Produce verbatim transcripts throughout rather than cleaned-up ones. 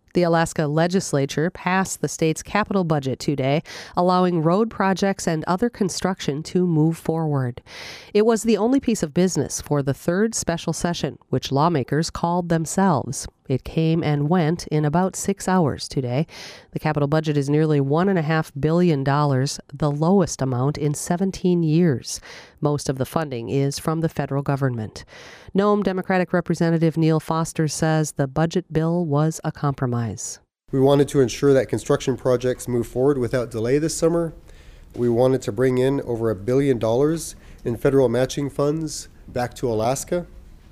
The Alaska legislature passed the state's capital budget today, allowing road projects and other construction to move forward. It was the only piece of business for the third special session, which lawmakers called themselves. It came and went in about six hours today. The capital budget is nearly one point five billion dollars, the lowest amount in seventeen years. Most of the funding is from the federal government. Nome Democratic Representative Neil Foster says the budget bill was a compromise. We wanted to ensure that construction projects move forward without delay this summer. We wanted to bring in over a billion dollars in federal matching funds back to Alaska.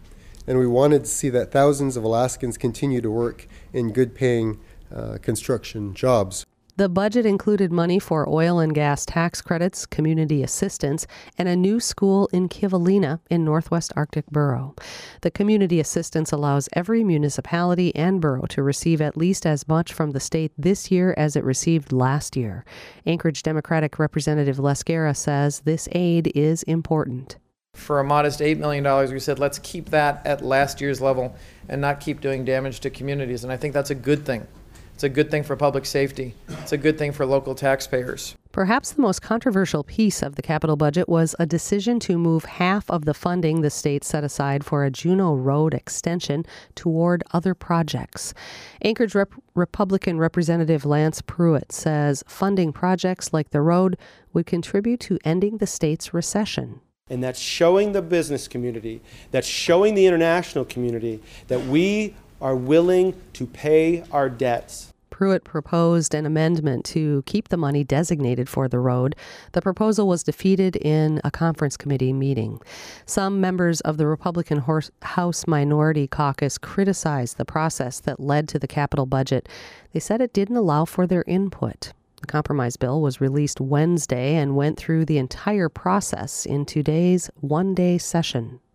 And we wanted to see that thousands of Alaskans continue to work in good-paying uh, construction jobs. The budget included money for oil and gas tax credits, community assistance, and a new school in Kivalina in Northwest Arctic Borough. The community assistance allows every municipality and borough to receive at least as much from the state this year as it received last year. Anchorage Democratic Representative Les Guerra says this aid is important. For a modest eight million dollars, we said let's keep that at last year's level and not keep doing damage to communities. And I think that's a good thing. It's a good thing for public safety. It's a good thing for local taxpayers. Perhaps the most controversial piece of the capital budget was a decision to move half of the funding the state set aside for a Juneau Road extension toward other projects. Anchorage Rep- Republican Representative Lance Pruitt says funding projects like the road would contribute to ending the state's recession. And that's showing the business community, that's showing the international community that we are willing to pay our debts. Pruitt proposed an amendment to keep the money designated for the road. The proposal was defeated in a conference committee meeting. Some members of the Republican House Minority Caucus criticized the process that led to the capital budget. They said it didn't allow for their input. The compromise bill was released Wednesday and went through the entire process in today's one-day session.